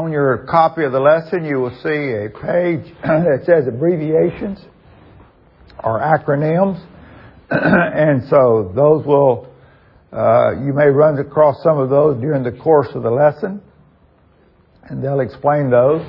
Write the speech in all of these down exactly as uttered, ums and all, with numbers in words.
on your copy of the lesson, you will see a page that says abbreviations or acronyms. And so those will, uh, you may run across some of those during the course of the lesson, and they'll explain those.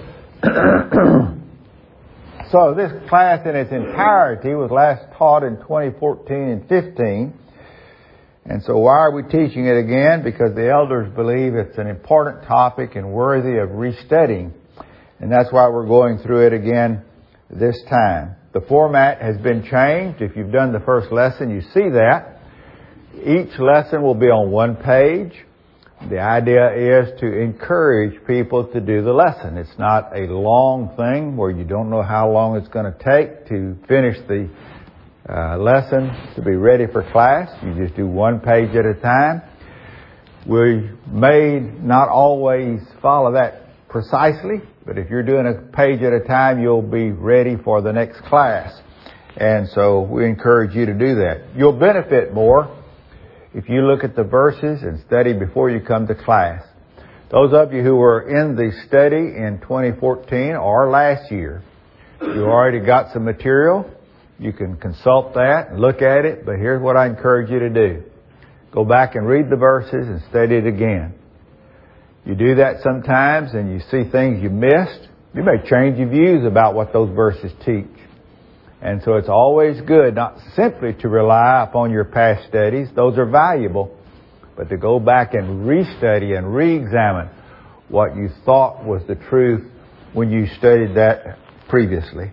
So this class in its entirety was last taught in twenty fourteen and fifteen. And so why are we teaching it again? Because the elders believe it's an important topic and worthy of restudying. And that's why we're going through it again this time. The format has been changed. If you've done the first lesson, you see that. Each lesson will be on one page. The idea is to encourage people to do the lesson. It's not a long thing where you don't know how long it's going to take to finish the uh, lesson to be ready for class. You just do one page at a time. We may not always follow that precisely, but if you're doing a page at a time, you'll be ready for the next class. And so we encourage you to do that. You'll benefit more if you look at the verses and study before you come to class. Those of you who were in the study in twenty fourteen or last year, you already got some material. You can consult that and look at it, but here's what I encourage you to do. Go back and read the verses and study it again. You do that sometimes and you see things you missed. You may change your views about what those verses teach. And so it's always good not simply to rely upon your past studies. Those are valuable. But to go back and restudy and re-examine what you thought was the truth when you studied that previously.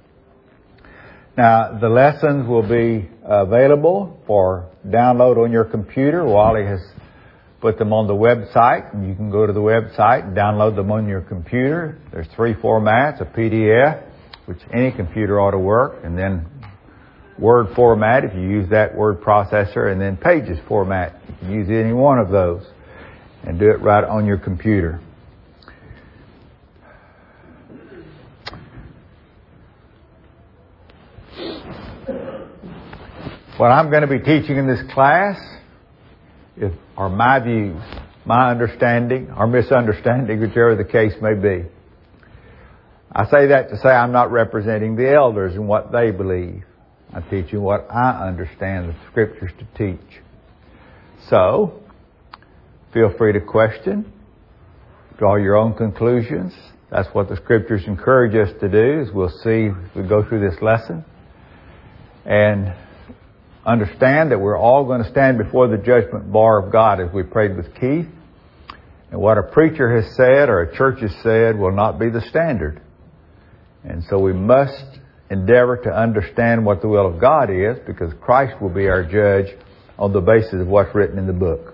Now, the lessons will be available for download on your computer. Wally has put them on the website. You can go to the website and download them on your computer. There's three formats, a P D F, which any computer ought to work, and then Word format if you use that word processor, and then Pages format. You can use any one of those and do it right on your computer. What I'm going to be teaching in this class is, are my views, my understanding, or misunderstanding, whichever the case may be. I say that to say I'm not representing the elders and what they believe. I'm teaching what I understand the Scriptures to teach. So, feel free to question, draw your own conclusions. That's what the Scriptures encourage us to do, as we'll see as we go through this lesson. And understand that we're all going to stand before the judgment bar of God, as we prayed with Keith. And what a preacher has said or a church has said will not be the standard. And so we must endeavor to understand what the will of God is, because Christ will be our judge on the basis of what's written in the book.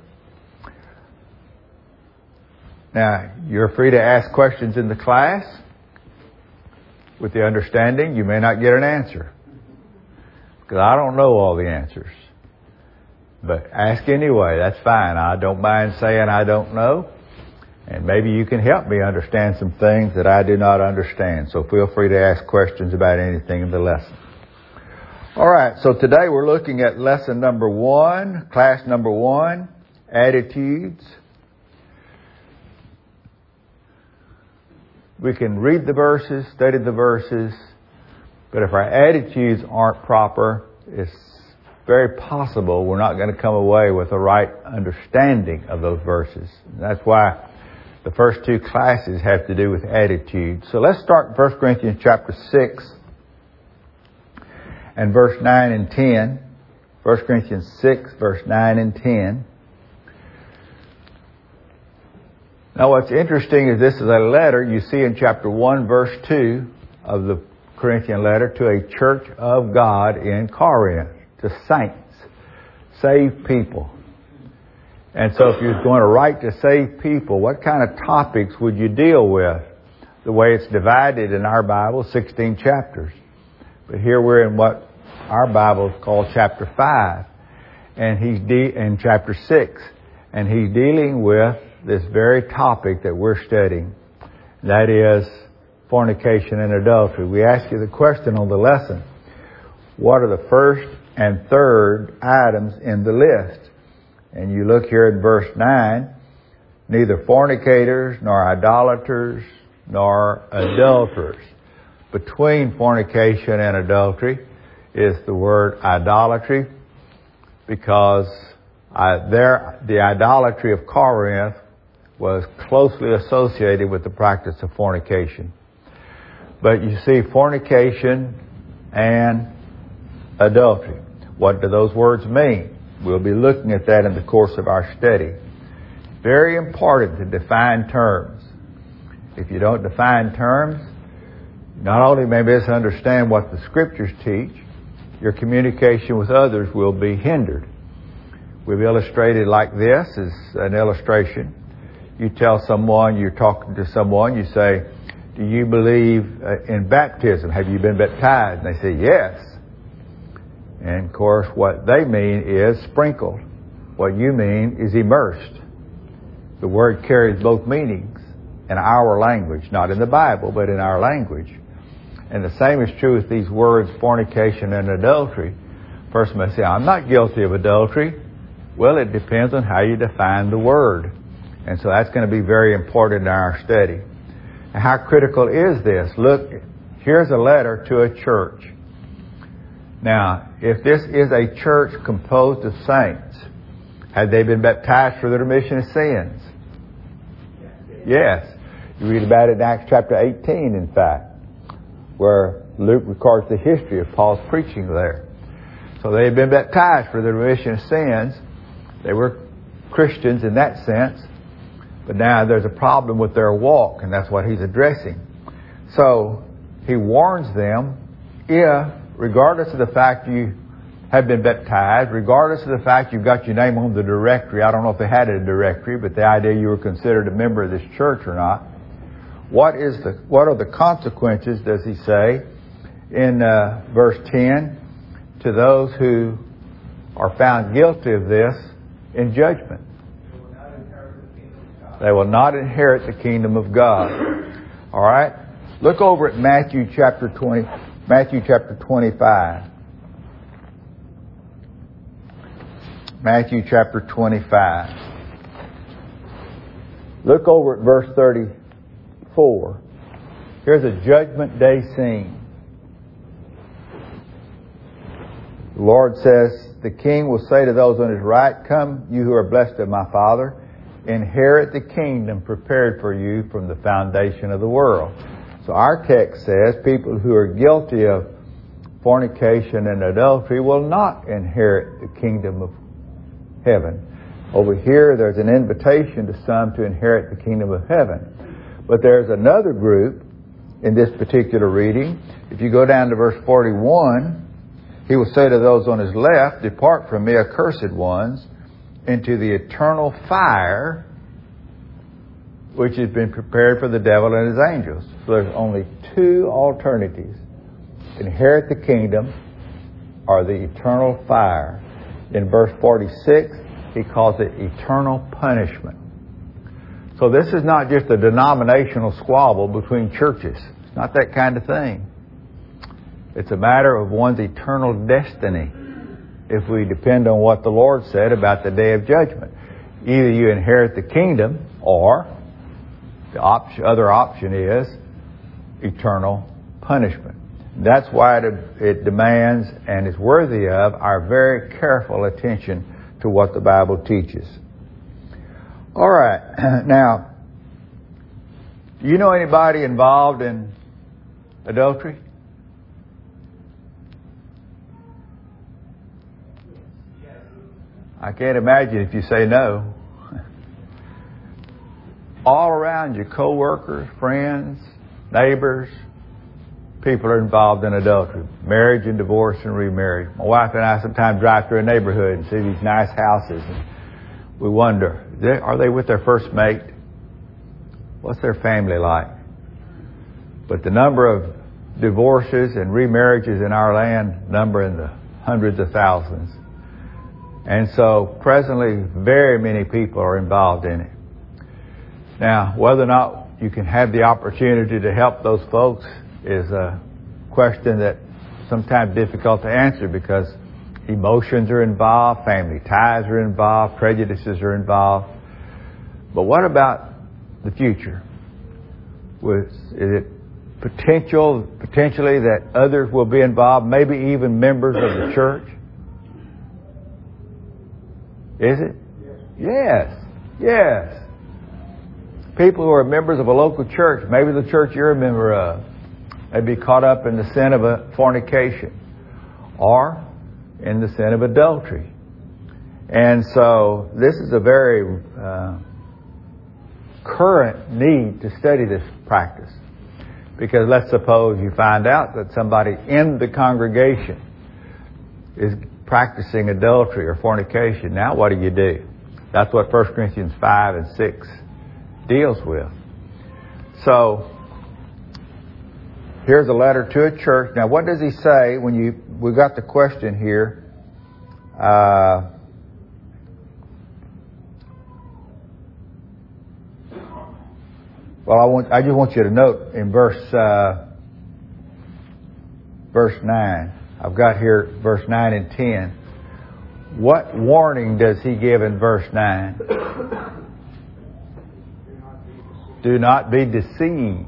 Now, you're free to ask questions in the class with the understanding you may not get an answer, because I don't know all the answers. But ask anyway. That's fine. I don't mind saying I don't know. And maybe you can help me understand some things that I do not understand. So feel free to ask questions about anything in the lesson. All right. So today we're looking at lesson number one, class number one, attitudes. We can read the verses, study the verses, but if our attitudes aren't proper, it's very possible we're not going to come away with a right understanding of those verses. And that's why the first two classes have to do with attitude. So let's start in First Corinthians chapter six and verse nine and ten. First Corinthians six, verse nine and ten. Now what's interesting is this is a letter you see in chapter one, verse two of the Corinthian letter to a church of God in Corinth, to saints, saved people. And so if you're going to write to save people, what kind of topics would you deal with? The way it's divided in our Bible, sixteen chapters. But here we're in what our Bible calls chapter five. And he's de- in chapter six. And he's dealing with this very topic that we're studying. That is fornication and adultery. We ask you the question on the lesson. What are the first and third items in the list? And you look here at verse nine. neither fornicators, nor idolaters, nor adulterers. Between fornication and adultery is the word idolatry, because I, there, the idolatry of Corinth was closely associated with the practice of fornication. But you see, fornication and adultery, what do those words mean? We'll be looking at that in the course of our study. Very important to define terms. If you don't define terms, not only may misunderstand what the Scriptures teach, your communication with others will be hindered. We've illustrated like this as an illustration. You tell someone, you're talking to someone, you say, do you believe in baptism? Have you been baptized? And they say, yes. And of course, what they mean is sprinkled. What you mean is immersed. The word carries both meanings in our language, not in the Bible, but in our language. And the same is true with these words, fornication and adultery. A person may say, I'm not guilty of adultery. Well, it depends on how you define the word. And so that's going to be very important in our study. And how critical is this? Look, here's a letter to a church. Now, if this is a church composed of saints, had they been baptized for the remission of sins? Yes. You read about it in Acts chapter eighteen, in fact, where Luke records the history of Paul's preaching there. So they had been baptized for the remission of sins. They were Christians in that sense. But now there's a problem with their walk, and that's what he's addressing. So he warns them, if, regardless of the fact you have been baptized, regardless of the fact you've got your name on the directory, I don't know if they had a directory, but the idea you were considered a member of this church or not, what is the what are the consequences, does he say, in uh, verse ten, to those who are found guilty of this in judgment? They will not inherit the kingdom of God. All right? Look over at Matthew chapter twenty, Matthew chapter twenty-five. Matthew chapter twenty-five. Look over at verse thirty-four. Here's a judgment day scene. The Lord says, the king will say to those on his right, come, you who are blessed of my Father, inherit the kingdom prepared for you from the foundation of the world. So our text says people who are guilty of fornication and adultery will not inherit the kingdom of heaven. Over here, there's an invitation to some to inherit the kingdom of heaven. But there's another group in this particular reading. If you go down to verse forty-one, he will say to those on his left, depart from me, accursed ones, into the eternal fire which has been prepared for the devil and his angels. So there's only two alternatives. Inherit the kingdom or the eternal fire. In verse forty-six, he calls it eternal punishment. So this is not just a denominational squabble between churches. It's not that kind of thing. It's a matter of one's eternal destiny if we depend on what the Lord said about the day of judgment. Either you inherit the kingdom, or the op- other option is eternal punishment. That's why it, it demands and is worthy of our very careful attention to what the Bible teaches. All right. Now, do you know anybody involved in adultery? I can't imagine if you say no. All around you, co-workers, friends, neighbors, people are involved in adultery. Marriage and divorce and remarriage. My wife and I sometimes drive through a neighborhood and see these nice houses, and we wonder, are they with their first mate? What's their family like? But the number of divorces and remarriages in our land number in the hundreds of thousands. And so presently very many people are involved in it. Now, whether or not you can have the opportunity to help those folks is a question that sometimes difficult to answer, because emotions are involved, family ties are involved, prejudices are involved. But what about the future? Was, is it potential, potentially that others will be involved, maybe even members of the church? Is it? Yes. Yes. People who are members of a local church, maybe the church you're a member of, may be caught up in the sin of a fornication or in the sin of adultery. And so this is a very uh, current need to study this practice. Because let's suppose you find out that somebody in the congregation is practicing adultery or fornication. Now what do you do? That's what First Corinthians five and six deals with. So here's a letter to a church. Now what does he say when you, we got the question here. Uh, well, I want, I just want you to note in verse, uh, verse nine. I've got here verse nine and ten. What warning does he give in verse nine? Do not be deceived.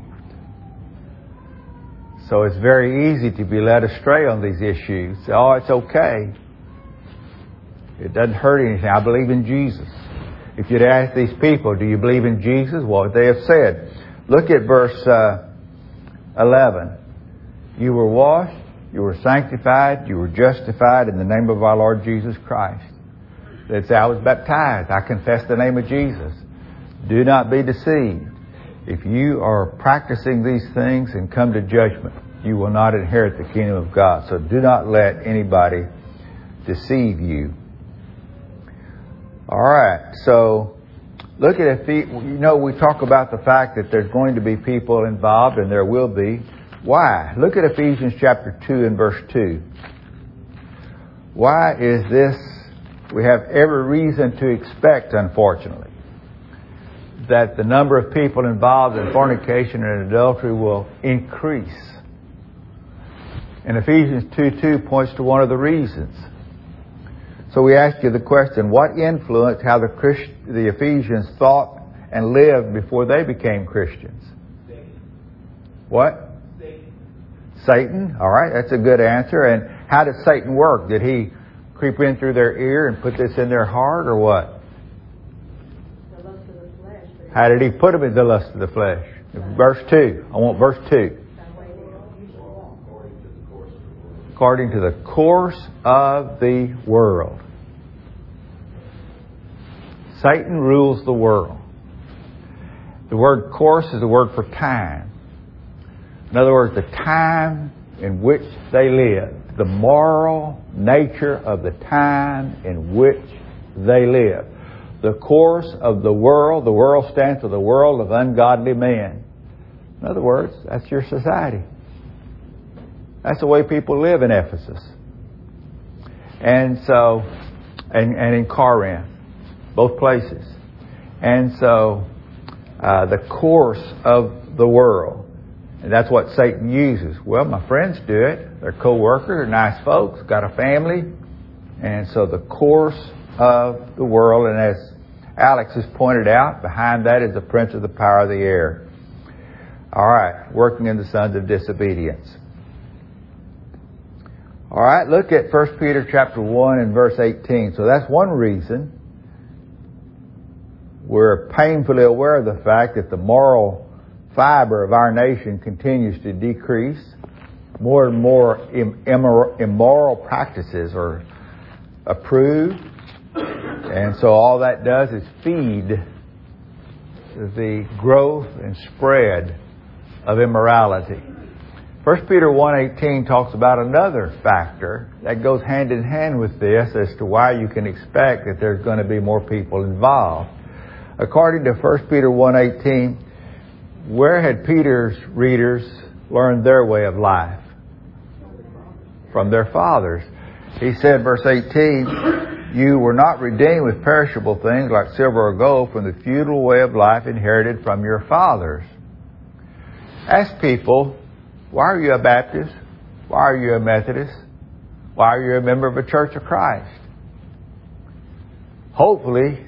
So it's very easy to be led astray on these issues. Oh, it's okay. It doesn't hurt anything. I believe in Jesus. If you'd ask these people, do you believe in Jesus? What would they have said? Look at verse uh, eleven. You were washed, you were sanctified, you were justified in the name of our Lord Jesus Christ. That's I was baptized. I confess the name of Jesus. Do not be deceived. If you are practicing these things and come to judgment, you will not inherit the kingdom of God. So do not let anybody deceive you. All right. So look at it. You know, we talk about the fact that there's going to be people involved, and there will be. Why? Look at Ephesians chapter two and verse two. Why is this? We have every reason to expect, unfortunately, that the number of people involved in fornication and adultery will increase. And Ephesians two two points to one of the reasons. So we ask you the question, what influenced how the Christ, the Ephesians thought and lived before they became Christians? Satan. What? Satan. Satan. All right, that's a good answer. And how did Satan work? Did he creep in through their ear and put this in their heart, or what? The lust of the flesh. How did he put them in the lust of the flesh? Verse two. I want verse two. According to the course of the world. Satan rules the world. The word course is the word for time. In other words, the time in which they live. The moral nature of the time in which they live. The course of the world. The world stands for the world of ungodly men. In other words, that's your society. That's the way people live in Ephesus. And so, and, and in Corinth, both places. And so, uh, the course of the world. And that's what Satan uses. Well, my friends do it. They're co-workers, they're nice folks, got a family. And so the course of the world, and as Alex has pointed out, behind that is the prince of the power of the air. All right, working in the sons of disobedience. All right, look at First Peter chapter one and verse eighteen. So that's one reason we're painfully aware of the fact that the moral fiber of our nation continues to decrease. More and more immoral practices are approved. And so all that does is feed the growth and spread of immorality. First Peter one eighteen talks about another factor that goes hand in hand with this as to why you can expect that there's going to be more people involved. According to First Peter one eighteen, where had Peter's readers learned their way of life? From their fathers. He said, verse eighteen, you were not redeemed with perishable things like silver or gold from the futile way of life inherited from your fathers. Ask people, why are you a Baptist? Why are you a Methodist? Why are you a member of a Church of Christ? Hopefully,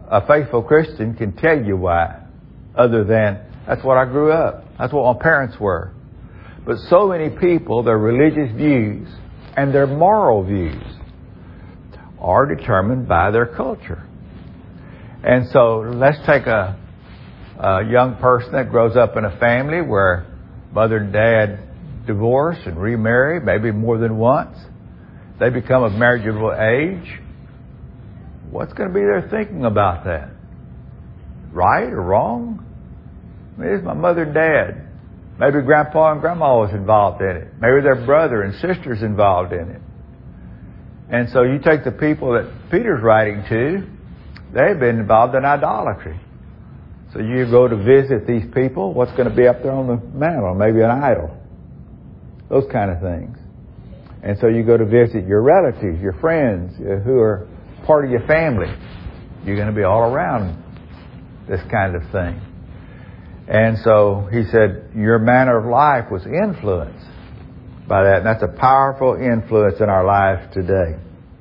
a faithful Christian can tell you why, other than, that's what I grew up. That's what my parents were. But so many people, their religious views and their moral views are determined by their culture. And so let's take a, a young person that grows up in a family where mother and dad divorce and remarry, maybe more than once. They become of marriageable age. What's going to be their thinking about that? Right or wrong? I mean, it's my mother and dad. Maybe grandpa and grandma was involved in it. Maybe their brother and sisters involved in it. And so you take the people that Peter's writing to, they've been involved in idolatry. So you go to visit these people, what's going to be up there on the mantle? Maybe an idol. Those kind of things. And so you go to visit your relatives, your friends, who are part of your family. You're going to be all around this kind of thing. And so he said, your manner of life was influenced by that. And that's a powerful influence in our lives today.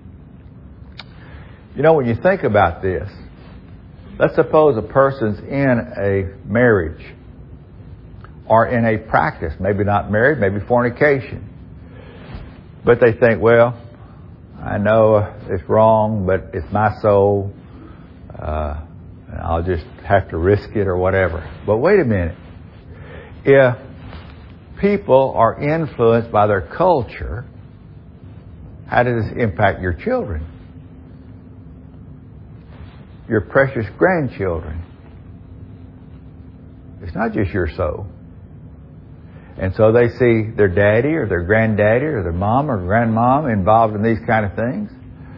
You know, when you think about this, let's suppose a person's in a marriage or in a practice, maybe not married, maybe fornication. But they think, well, I know it's wrong, but it's my soul. Uh, I'll just have to risk it or whatever. But wait a minute. If people are influenced by their culture, how does this impact your children? Your precious grandchildren. It's not just your soul. And so they see their daddy or their granddaddy or their mom or grandmom involved in these kind of things.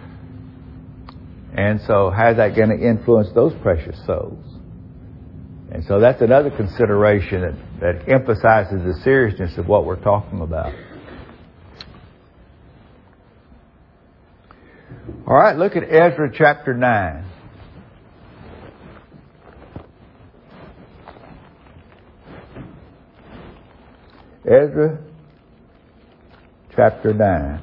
And so how's that going to influence those precious souls? And so that's another consideration that, that emphasizes the seriousness of what we're talking about. All right, look at Ezra chapter nine. Ezra chapter nine.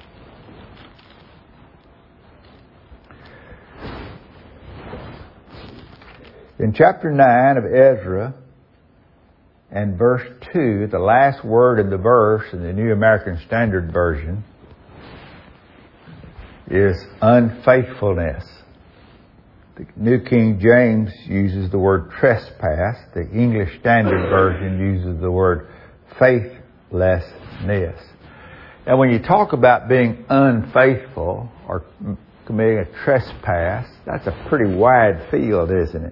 In chapter nine of Ezra and verse two, the last word in the verse in the New American Standard Version is unfaithfulness. The New King James uses the word trespass. The English Standard Version uses the word faithlessness. Now, when you talk about being unfaithful or committing a trespass, that's a pretty wide field, isn't it?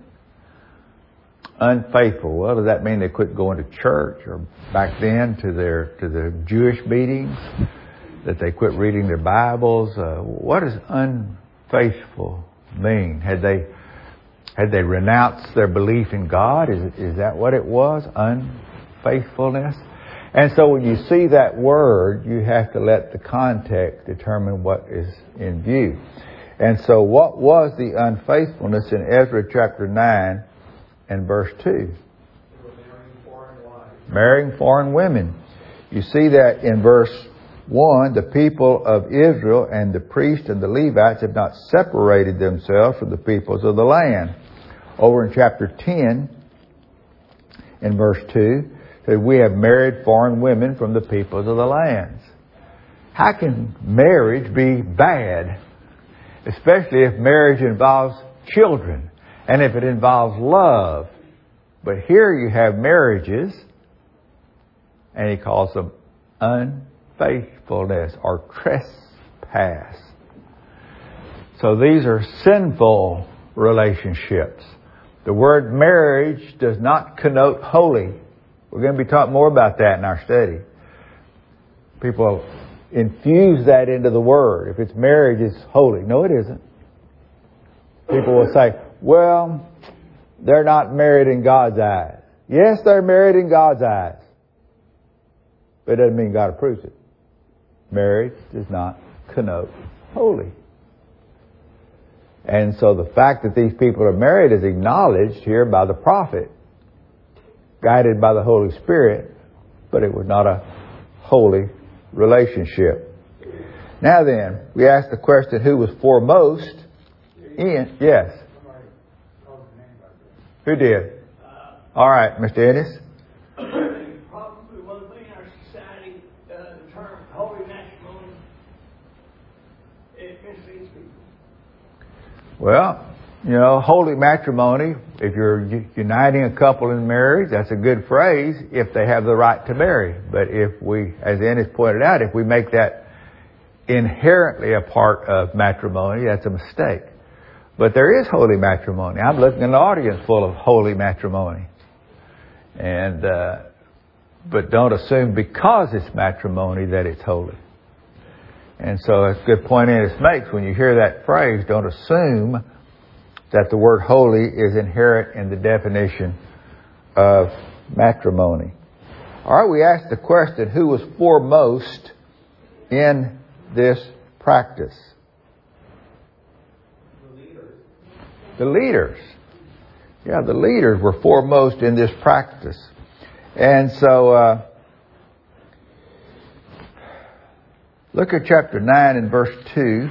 Unfaithful. Well, does that mean they quit going to church, or back then to their to their Jewish meetings, that they quit reading their Bibles? Uh, what does unfaithful mean? Had they had they renounced their belief in God? Is is that what it was? Unfaithfulness. And so when you see that word, you have to let the context determine what is in view. And so what was the unfaithfulness in Ezra chapter nine and verse two? Marrying foreign wives. Marrying foreign women. You see that in verse one, the people of Israel and the priests and the Levites have not separated themselves from the peoples of the land. Over in chapter ten, in verse two, that we have married foreign women from the peoples of the lands. How can marriage be bad? Especially if marriage involves children and if it involves love. But here you have marriages, and he calls them unfaithfulness or trespass. So these are sinful relationships. The word marriage does not connote holy. We're going to be talking more about that in our study. People infuse that into the word. If it's marriage, it's holy. No, it isn't. People will say, well, they're not married in God's eyes. Yes, they're married in God's eyes. But it doesn't mean God approves it. Marriage does not connote holy. And so the fact that these people are married is acknowledged here by the prophet, guided by the Holy Spirit, but it was not a holy relationship. Now then, we ask the question, who was foremost in? Yes. Who did? All right, Mister Ennis. Probably one thing in our society, uh, the term holy matrimony, it misleads people. Well, you know, holy matrimony, if you're uniting a couple in marriage, that's a good phrase if they have the right to marry. But if we, as Ennis pointed out, if we make that inherently a part of matrimony, that's a mistake. But there is holy matrimony. I'm looking at an audience full of holy matrimony. And, uh, but don't assume because it's matrimony that it's holy. And so that's a good point Ennis makes. When you hear that phrase, don't assume that the word holy is inherent in the definition of matrimony. All right, we asked the question, who was foremost in this practice? The leaders. The leaders. Yeah, the leaders were foremost in this practice. And so, uh, look at chapter nine and verse two.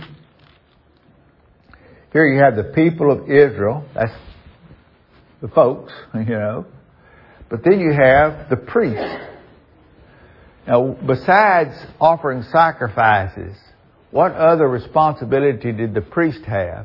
Here you have the people of Israel. That's the folks, you know. But then you have the priests. Now, besides offering sacrifices, what other responsibility did the priest have?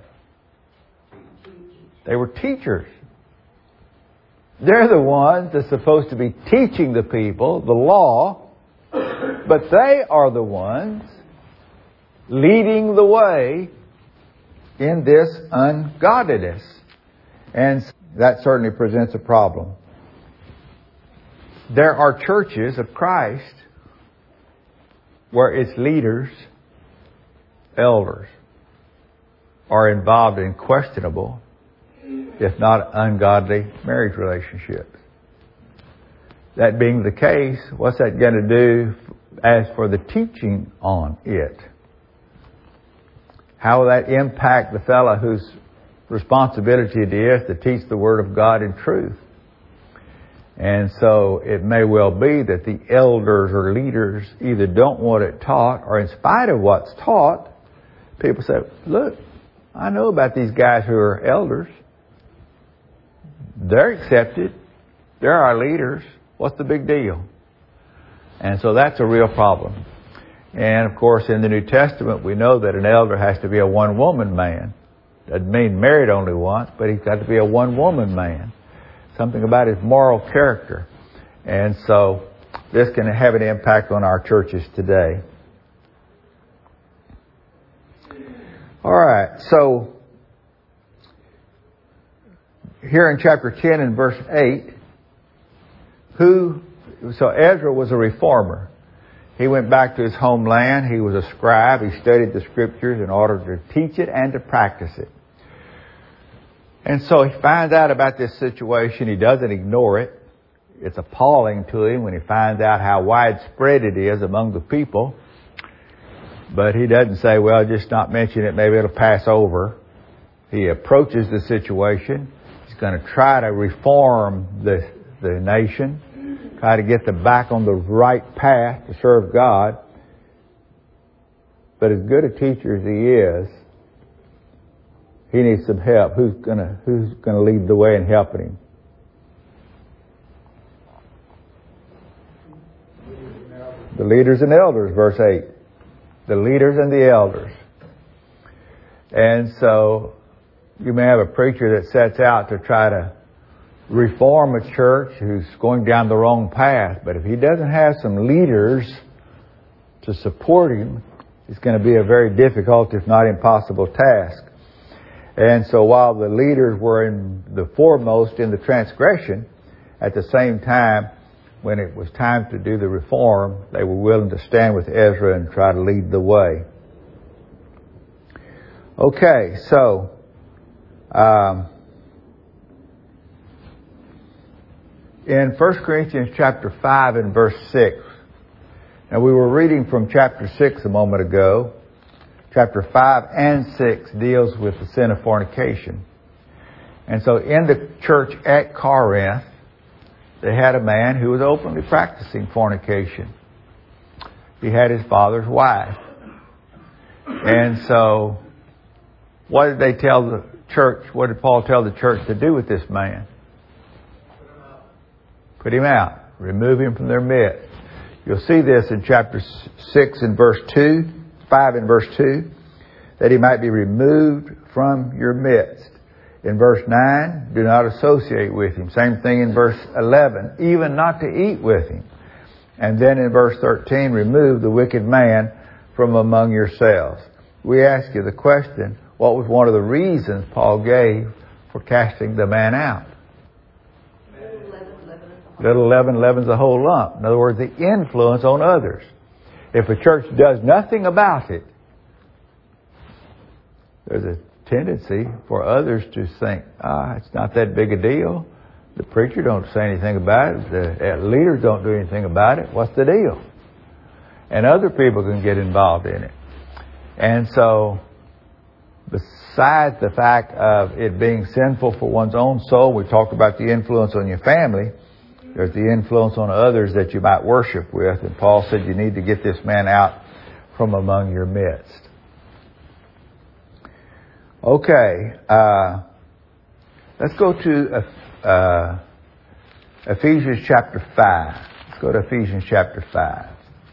They were teachers. They're the ones that's supposed to be teaching the people the law, but they are the ones leading the way in this ungodliness. And that certainly presents a problem. There are churches of Christ where its leaders, elders, are involved in questionable, if not ungodly, marriage relationships. That being the case, what's that going to do as for the teaching on it? How will that impact the fellow whose responsibility it is to teach the Word of God in truth? And so it may well be that the elders or leaders either don't want it taught, or in spite of what's taught, people say, look, I know about these guys who are elders. They're accepted. They're our leaders. What's the big deal? And so that's a real problem. And of course, in the New Testament, we know that an elder has to be a one-woman man. Doesn't mean married only once, but he's got to be a one-woman man. Something about his moral character. And so this can have an impact on our churches today. All right, so here in chapter ten and verse eight, who, so Ezra was a reformer. He went back to his homeland. He was a scribe. He studied the scriptures in order to teach it and to practice it. And so he finds out about this situation. He doesn't ignore it. It's appalling to him when he finds out how widespread it is among the people. But he doesn't say, well, just not mention it. Maybe it'll pass over. He approaches the situation. He's going to try to reform the, the nation, try to get them back on the right path to serve God. But as good a teacher as he is, he needs some help. Who's gonna Who's gonna lead the way in helping him? The leaders and elders, verse eight. The leaders and the elders. And so you may have a preacher that sets out to try to reform a church who's going down the wrong path. But if he doesn't have some leaders to support him, it's going to be a very difficult, if not impossible, task. And so while the leaders were in the foremost in the transgression, at the same time, when it was time to do the reform, they were willing to stand with Ezra and try to lead the way. Okay, so um, in First Corinthians chapter five and verse six, now we were reading from chapter six a moment ago. Chapter five and six deals with the sin of fornication. And so in the church at Corinth, they had a man who was openly practicing fornication. He had his father's wife. And so what did they tell the church? What did Paul tell the church to do with this man? Put him out. Remove him from their midst. You'll see this in chapter six and verse two, five and verse two, that he might be removed from your midst. In verse nine, do not associate with him. Same thing in verse eleven, even not to eat with him. And then in verse thirteen, remove the wicked man from among yourselves. We ask you the question, what was one of the reasons Paul gave for casting the man out? Little leaven leavens the whole lump. In other words, the influence on others. If a church does nothing about it, there's a tendency for others to think, ah, it's not that big a deal. The preacher don't say anything about it. The leaders don't do anything about it. What's the deal? And other people can get involved in it. And so, besides the fact of it being sinful for one's own soul, we talked about the influence on your family. There's the influence on others that you might worship with. And Paul said you need to get this man out from among your midst. Okay. Uh, let's go to uh, Ephesians chapter five. Let's go to Ephesians chapter five.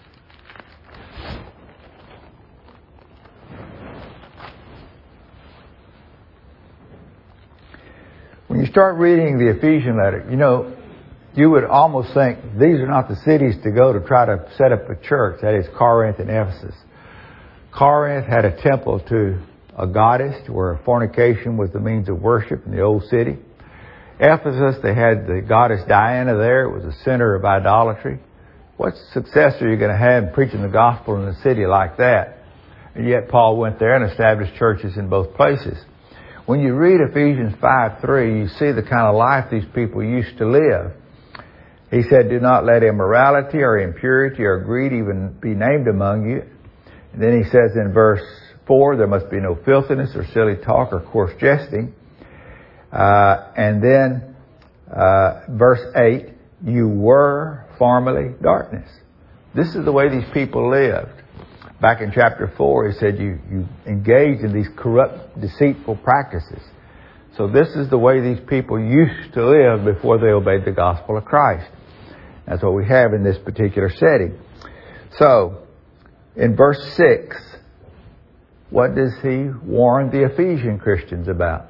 When you start reading the Ephesian letter, you know, you would almost think these are not the cities to go to try to set up a church. That is Corinth and Ephesus. Corinth had a temple to a goddess where fornication was the means of worship in the old city. Ephesus, they had the goddess Diana there. It was a center of idolatry. What success are you going to have in preaching the gospel in a city like that? And yet Paul went there and established churches in both places. When you read Ephesians five three, you see the kind of life these people used to live. He said, do not let immorality or impurity or greed even be named among you. And then he says in verse four, there must be no filthiness or silly talk or coarse jesting. Uh, and then uh, verse eight, you were formerly darkness. This is the way these people lived. Back in chapter four, he said you, you engaged in these corrupt, deceitful practices. So this is the way these people used to live before they obeyed the gospel of Christ. That's what we have in this particular setting. So, in verse six, what does he warn the Ephesian Christians about?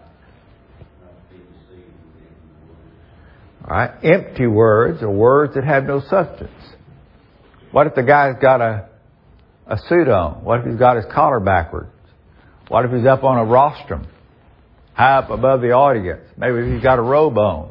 All right, empty words are words that have no substance. What if the guy's got a, a suit on? What if he's got his collar backwards? What if he's up on a rostrum, high up above the audience? Maybe he's got a robe on.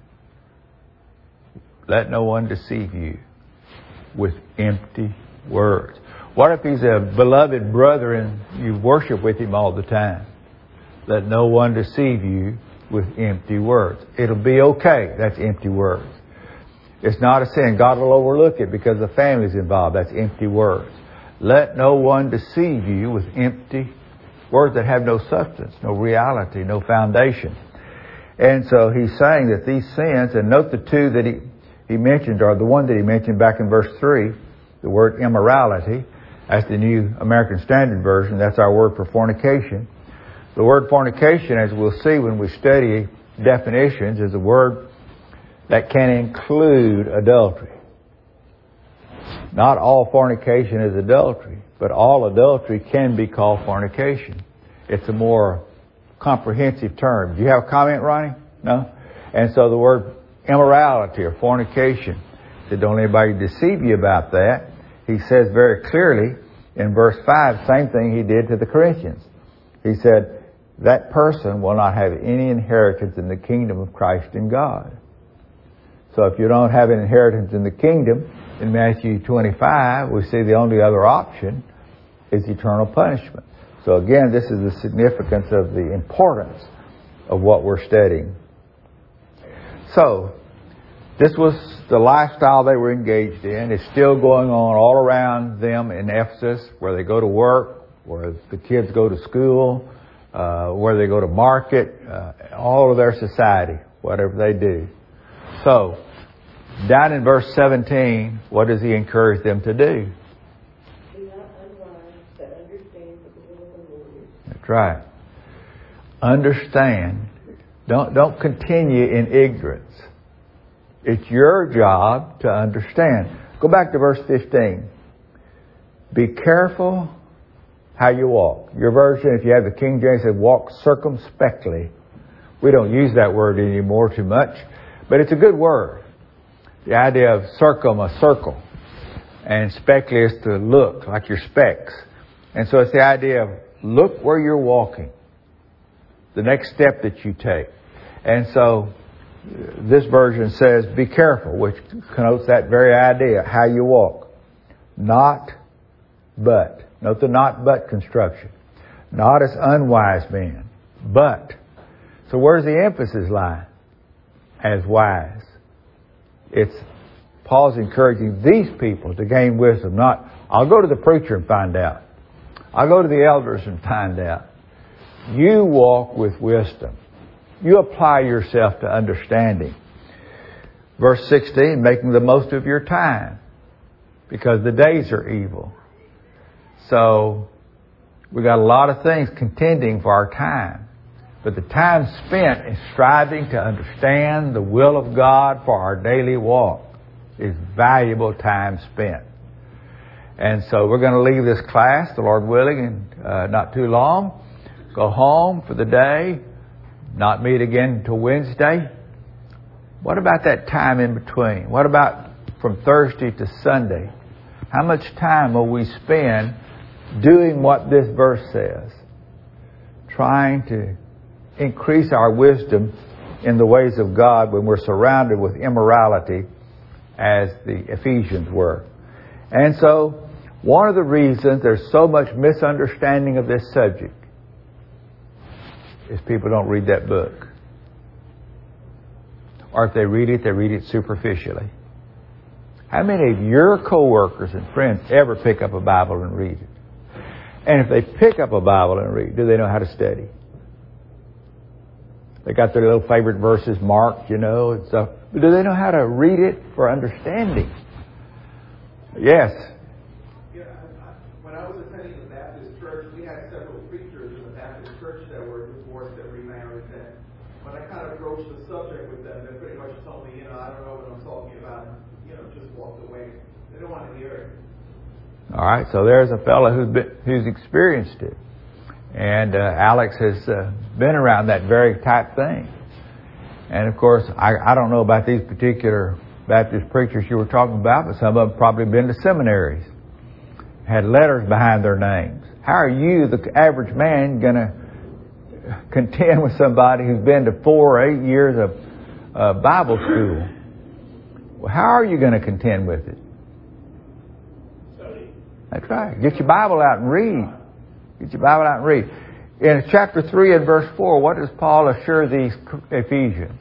Let no one deceive you with empty words. What if he's a beloved brother and you worship with him all the time? Let no one deceive you with empty words. It'll be okay. That's empty words. It's not a sin. God will overlook it because the family's involved. That's empty words. Let no one deceive you with empty words that have no substance, no reality, no foundation. And so he's saying that these sins, and note the two that he He mentioned, or the one that he mentioned back in verse three, the word immorality. That's the New American Standard Version. That's our word for fornication. The word fornication, as we'll see when we study definitions, is a word that can include adultery. Not all fornication is adultery, but all adultery can be called fornication. It's a more comprehensive term. Do you have a comment, Ronnie? No? And so the word immorality or fornication. He said, don't anybody deceive you about that. He says very clearly in verse five, same thing he did to the Corinthians. He said, that person will not have any inheritance in the kingdom of Christ and God. So if you don't have an inheritance in the kingdom, in Matthew twenty-five, we see the only other option is eternal punishment. So again, this is the significance of the importance of what we're studying. So, this was the lifestyle they were engaged in. It's still going on all around them in Ephesus, where they go to work, where the kids go to school, uh, where they go to market, uh, all of their society, whatever they do. So, down in verse seventeen, what does he encourage them to do? Be not unwise, but understand what the will of the Lord is. That's right. Understand. Don't, don't continue in ignorance. It's your job to understand. Go back to verse fifteen. Be careful how you walk. Your version, if you have the King James, said walk circumspectly. We don't use that word anymore too much, but it's a good word. The idea of circum, a circle, and spectly is to look, like your specs. And so it's the idea of look where you're walking, the next step that you take. And so this version says be careful, which connotes that very idea, how you walk. Not but. Note the not but construction. Not as unwise men, but. So where's the emphasis lie? As wise. It's Paul's encouraging these people to gain wisdom. Not, I'll go to the preacher and find out. I'll go to the elders and find out. You walk with wisdom. You apply yourself to understanding. Verse sixteen, making the most of your time, because the days are evil. So we got a lot of things contending for our time. But the time spent in striving to understand the will of God for our daily walk is valuable time spent. And so we're going to leave this class, the Lord willing, in uh, not too long. Go home for the day. Not meet again until Wednesday. What about that time in between? What about from Thursday to Sunday? How much time will we spend doing what this verse says? Trying to increase our wisdom in the ways of God when we're surrounded with immorality as the Ephesians were. And so, one of the reasons there's so much misunderstanding of this subject is people don't read that book. Or if they read it, they read it superficially. How many of your coworkers and friends ever pick up a Bible and read it? And if they pick up a Bible and read, do they know how to study? They got their little favorite verses marked, you know, and stuff. But do they know how to read it for understanding? Yes. Yeah, I, I, when I was attending the Baptist church, we had several preachers in the Baptist church that were divorced and remarried. And when I kind of broached the subject with them, they pretty much told me, you know, I don't know what I'm talking about, and, you know, just walked away. They don't want to hear it. All right, so there's a fellow who's been, who's experienced it. And uh, Alex has uh, been around that very type thing. And of course, I, I don't know about these particular Baptist preachers you were talking about, but some of them probably been to seminaries, had letters behind their names. How are you, the average man, going to contend with somebody who's been to four or eight years of uh, Bible school? Well, how are you going to contend with it? Study. That's right. Get your Bible out and read. Get your Bible out and read. In chapter three and verse four, what does Paul assure these Ephesians?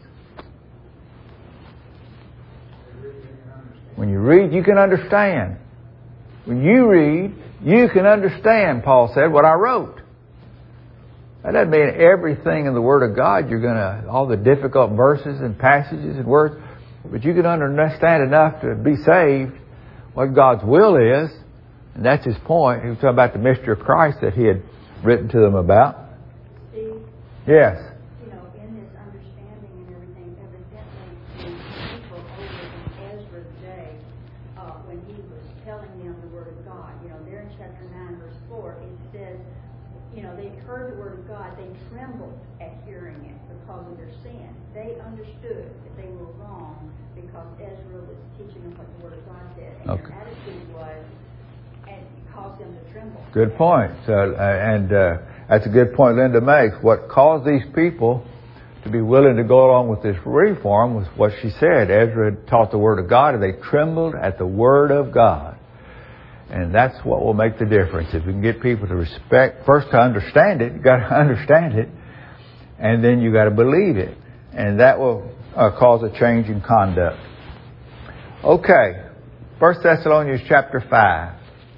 When you read, you can understand. When you read, you can understand, Paul said, what I wrote. That doesn't mean everything in the Word of God, you're going to, all the difficult verses and passages and words, but you can understand enough to be saved what God's will is. And that's his point. He was talking about the mystery of Christ that he had written to them about. Steve? Yes. You know, in this understanding and everything, evidently the people over in Ezra's day, uh, when he was telling them the Word of God, you know, there in chapter nine, verse four, it says, you know, they heard the Word of God, they trembled at hearing it because of their sin. They understood that they were wrong because Ezra was teaching them what the Word of God said. And Okay. their attitude was, and it caused them to tremble. Good point. So, uh, and uh, that's a good point Linda makes. What caused these people to be willing to go along with this reform was what she said. Ezra had taught the Word of God, and they trembled at the Word of God. And that's what will make the difference. If we can get people to respect, first to understand it, you got to understand it, and then you got to believe it, and that will uh, cause a change in conduct. Okay, First Thessalonians chapter five.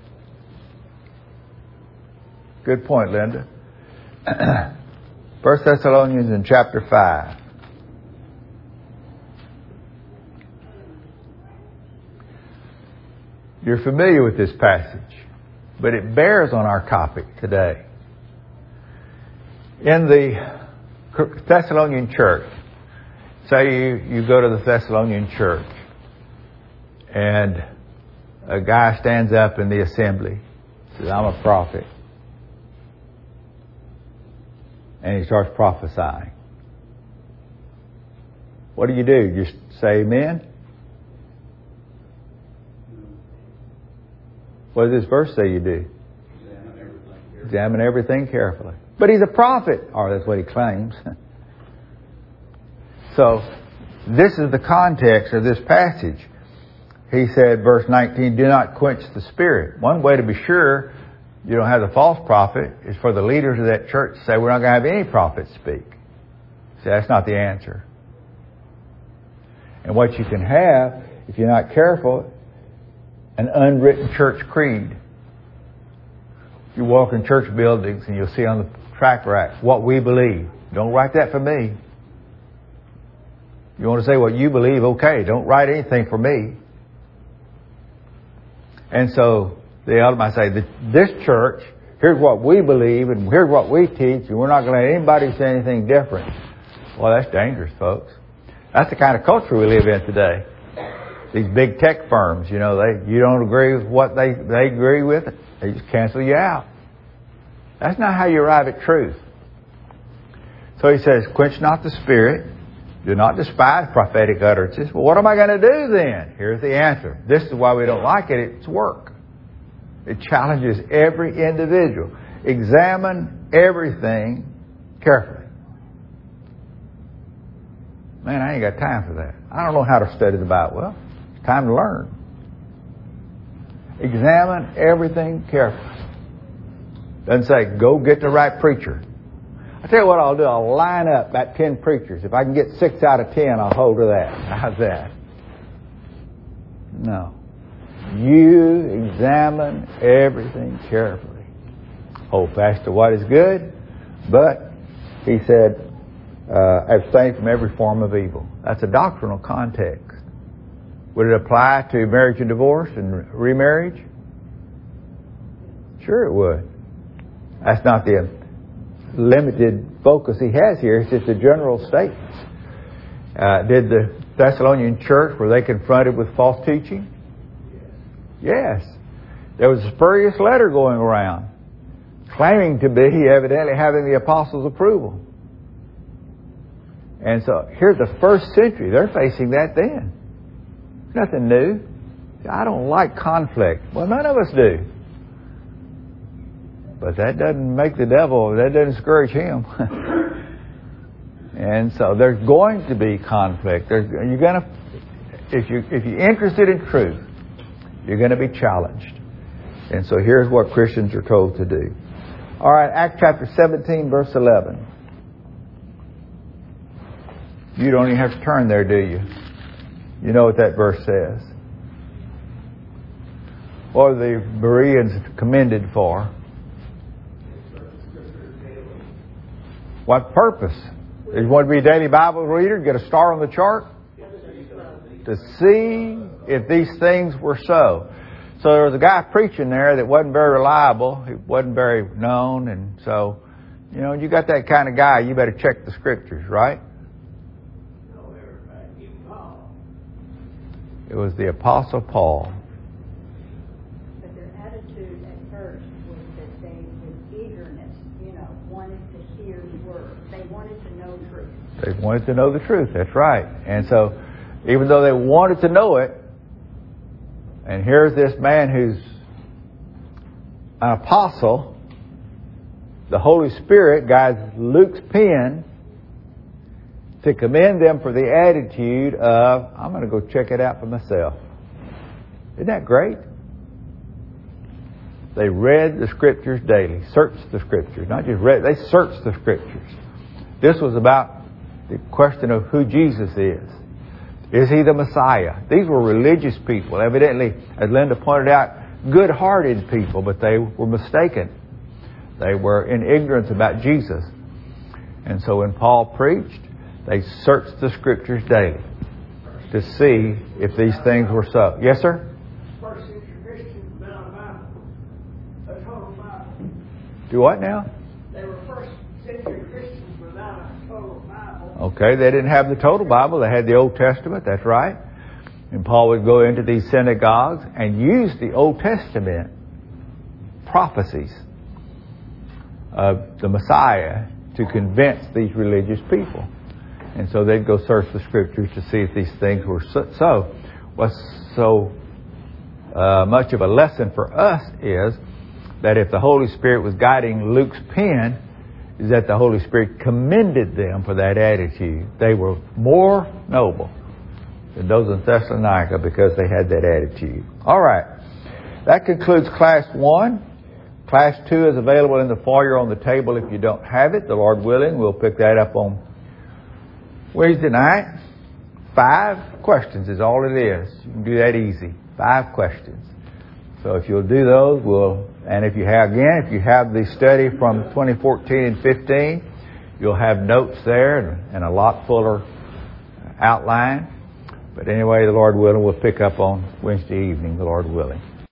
Good point, Linda. First Thessalonians in chapter five. You're familiar with this passage, but it bears on our topic today. In the Thessalonian church, say you, you go to the Thessalonian church and a guy stands up in the assembly, says, I'm a prophet. And he starts prophesying. What do you do? Just say amen? What does this verse say you do? Examine everything. Examine everything carefully. But he's a prophet. Or that's what he claims. So, this is the context of this passage. He said, verse nineteen, do not quench the spirit. One way to be sure you don't have the false prophet is for the leaders of that church to say, we're not going to have any prophets speak. See, that's not the answer. And what you can have, if you're not careful, an unwritten church creed. You walk in church buildings and you'll see on the track rack, what we believe. Don't write that for me. You want to say what you believe, okay. Don't write anything for me. And so the elder might say, this church, here's what we believe and here's what we teach, and we're not going to let anybody say anything different. Well, that's dangerous, folks. That's the kind of culture we live in today. These big tech firms, you know, they you don't agree with what they, they agree with, they just cancel you out. That's not how you arrive at truth. So he says, quench not the spirit. Do not despise prophetic utterances. Well, what am I going to do then? Here's the answer. This is why we don't like it. It's work. It challenges every individual. Examine everything carefully. Man, I ain't got time for that. I don't know how to study the Bible. Well, it's time to learn. Examine everything carefully. Doesn't say, go get the right preacher. I tell you what I'll do. I'll line up about ten preachers. If I can get six out of ten, I'll hold to that. How's that? No. You examine everything carefully. Hold fast to what is good, but he said, uh, abstain from every form of evil. That's a doctrinal context. Would it apply to marriage and divorce and remarriage? Sure it would. That's not the limited focus he has here. It's just a general statement. Uh, did the Thessalonian church, were they confronted with false teaching? Yes. There was a spurious letter going around claiming to be evidently having the apostles' approval. And so here's the first century. They're facing that then. Nothing new. I don't like conflict. Well, none of us do. But that doesn't make the devil, that doesn't discourage him. And so there's going to be conflict. There's, you're going to, if you if you're interested in truth, you're going to be challenged. And so here's what Christians are told to do. All right, Acts chapter seventeen, verse eleven. You don't even have to turn there, do you? You know what that verse says. What are the Bereans commended for? What purpose? You want to be a daily Bible reader, get a star on the chart? To see if these things were so. So there was a guy preaching there that wasn't very reliable. He wasn't very known. And so, you know, you got that kind of guy, you better check the scriptures, right? It was the Apostle Paul. But their attitude at first was that they, with eagerness, you know, wanted to hear the word. They wanted to know truth. They wanted to know the truth. That's right. And so, even though they wanted to know it, and here's this man who's an apostle, the Holy Spirit guides Luke's pen to commend them for the attitude of, I'm going to go check it out for myself. Isn't that great? They read the Scriptures daily. Searched the Scriptures. Not just read, they searched the Scriptures. This was about the question of who Jesus is. Is He the Messiah? These were religious people. Evidently, as Linda pointed out, good-hearted people, but they were mistaken. They were in ignorance about Jesus. And so when Paul preached, they searched the Scriptures daily to see if these things were so. Yes, sir? First century Christians without a Bible. A total Bible. Do what now? They were first century Christians without a total Bible. Okay, they didn't have the total Bible. They had the Old Testament, that's right. And Paul would go into these synagogues and use the Old Testament prophecies of the Messiah to convince these religious people. And so they'd go search the Scriptures to see if these things were so. What's so uh, much of a lesson for us is that if the Holy Spirit was guiding Luke's pen, is that the Holy Spirit commended them for that attitude. They were more noble than those in Thessalonica because they had that attitude. All right. That concludes Class one. Class two is available in the foyer on the table if you don't have it. The Lord willing, we'll pick that up on Wednesday night. Five questions is all it is. You can do that easy. Five questions. So if you'll do those, we'll, and if you have, again, if you have the study from twenty fourteen and fifteen, you'll have notes there and, and a lot fuller outline. But anyway, the Lord willing, we'll pick up on Wednesday evening, the Lord willing.